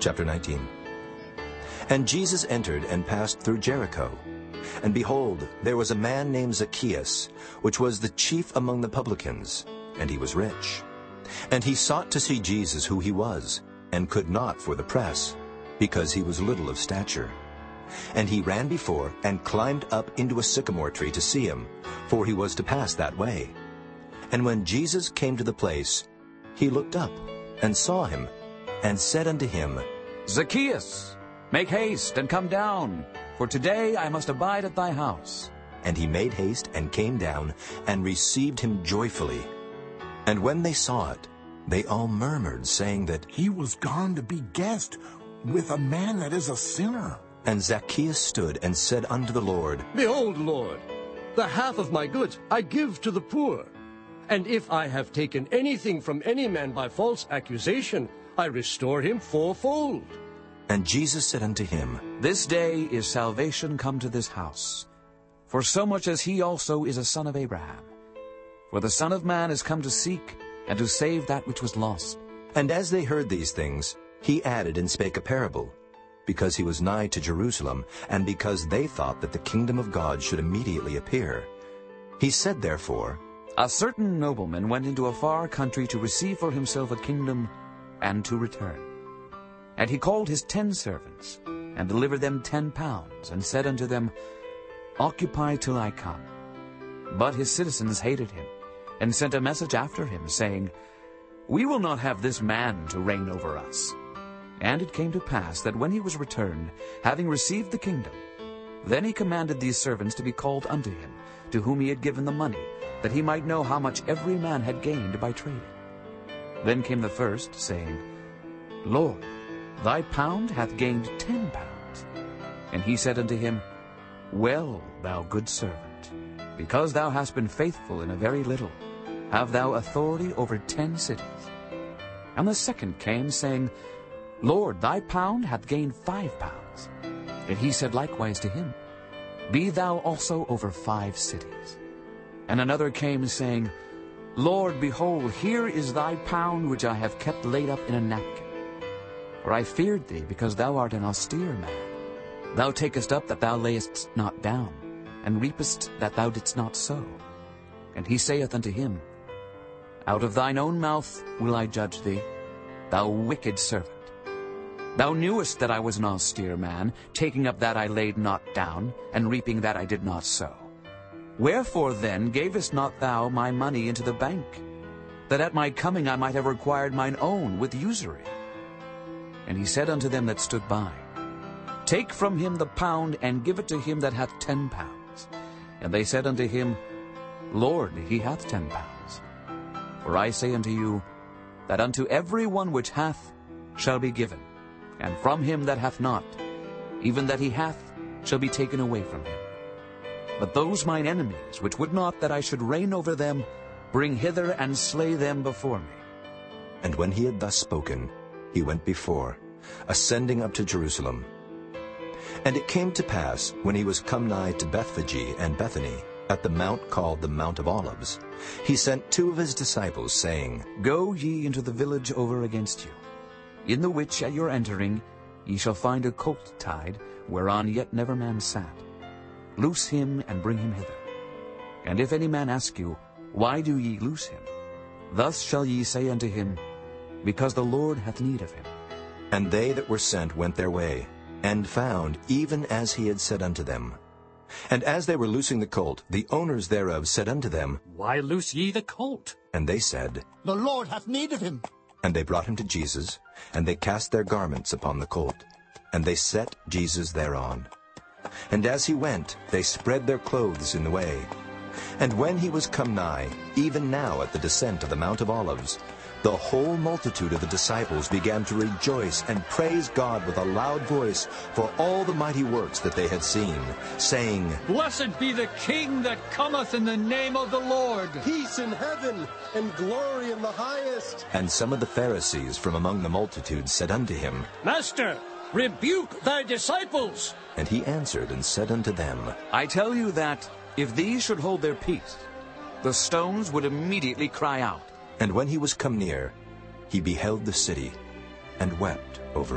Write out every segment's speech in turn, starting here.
Chapter 19. And Jesus entered and passed through Jericho. And behold, there was a man named Zacchaeus, which was the chief among the publicans, and he was rich. And he sought to see Jesus who he was, and could not for the press, because he was little of stature. And he ran before, and climbed up into a sycamore tree to see him, for he was to pass that way. And when Jesus came to the place, he looked up, and saw him, and said unto him, Zacchaeus, make haste, and come down, for today I must abide at thy house. And he made haste, and came down, and received him joyfully. And when they saw it, they all murmured, saying that he was gone to be guest with a man that is a sinner. And Zacchaeus stood and said unto the Lord, Behold, Lord, the half of my goods I give to the poor. And if I have taken anything from any man by false accusation, I restore him fourfold. And Jesus said unto him, This day is salvation come to this house, for so much as he also is a son of Abraham. For the Son of Man is come to seek and to save that which was lost. And as they heard these things, he added and spake a parable, because he was nigh to Jerusalem, and because they thought that the kingdom of God should immediately appear. He said therefore, A certain nobleman went into a far country to receive for himself a kingdom, and to return. And he called his 10 servants, and delivered them 10 pounds, and said unto them, Occupy till I come. But his citizens hated him, and sent a message after him, saying, We will not have this man to reign over us. And it came to pass that when he was returned, having received the kingdom, then he commanded these servants to be called unto him, to whom he had given the money, that he might know how much every man had gained by trading. Then came the first, saying, Lord, thy pound hath gained 10 pounds. And he said unto him, Well, thou good servant, because thou hast been faithful in a very little, have thou authority over 10 cities. And the second came, saying, Lord, thy pound hath gained 5 pounds. And he said likewise to him, Be thou also over 5 cities. And another came, saying, Lord, behold, here is thy pound which I have kept laid up in a napkin. For I feared thee, because thou art an austere man. Thou takest up that thou layest not down, and reapest that thou didst not sow. And he saith unto him, Out of thine own mouth will I judge thee, thou wicked servant. Thou knewest that I was an austere man, taking up that I laid not down, and reaping that I did not sow. Wherefore then gavest not thou my money into the bank, that at my coming I might have required mine own with usury? And he said unto them that stood by, Take from him the pound, and give it to him that hath 10 pounds. And they said unto him, Lord, he hath 10 pounds. For I say unto you, that unto every one which hath shall be given, and from him that hath not, even that he hath shall be taken away from him. But those mine enemies, which would not that I should reign over them, bring hither and slay them before me. And when he had thus spoken, he went before, ascending up to Jerusalem. And it came to pass, when he was come nigh to Bethphage and Bethany, at the mount called the Mount of Olives, he sent 2 of his disciples, saying, Go ye into the village over against you, in the which at your entering ye shall find a colt tied, whereon yet never man sat. Loose him, and bring him hither. And if any man ask you, Why do ye loose him? Thus shall ye say unto him, Because the Lord hath need of him. And they that were sent went their way, and found even as he had said unto them. And as they were loosing the colt, the owners thereof said unto them, Why loose ye the colt? And they said, The Lord hath need of him. And they brought him to Jesus, and they cast their garments upon the colt, and they set Jesus thereon. And as he went, they spread their clothes in the way. And when he was come nigh, even now at the descent of the Mount of Olives, the whole multitude of the disciples began to rejoice and praise God with a loud voice for all the mighty works that they had seen, saying, Blessed be the King that cometh in the name of the Lord. Peace in heaven, and glory in the highest. And some of the Pharisees from among the multitude said unto him, Master, rebuke thy disciples. And he answered and said unto them, I tell you that, if these should hold their peace, the stones would immediately cry out. And when he was come near, he beheld the city, and wept over it,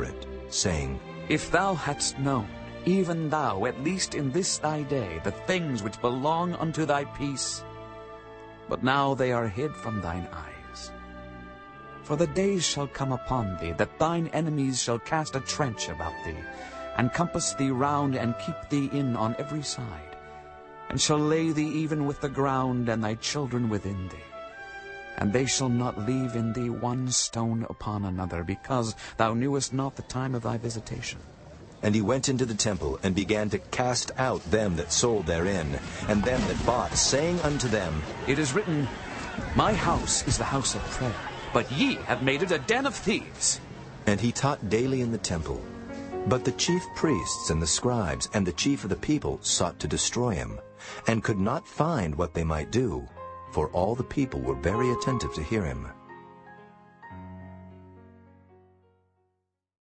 saying, If thou hadst known, even thou, at least in this thy day, the things which belong unto thy peace, but now they are hid from thine eyes. For the days shall come upon thee, that thine enemies shall cast a trench about thee, and compass thee round, and keep thee in on every side, and shall lay thee even with the ground, and thy children within thee. And they shall not leave in thee one stone upon another, because thou knewest not the time of thy visitation. And he went into the temple, and began to cast out them that sold therein, and them that bought, saying unto them, It is written, My house is the house of prayer, but ye have made it a den of thieves. And he taught daily in the temple. But the chief priests and the scribes and the chief of the people sought to destroy him, and could not find what they might do, for all the people were very attentive to hear him.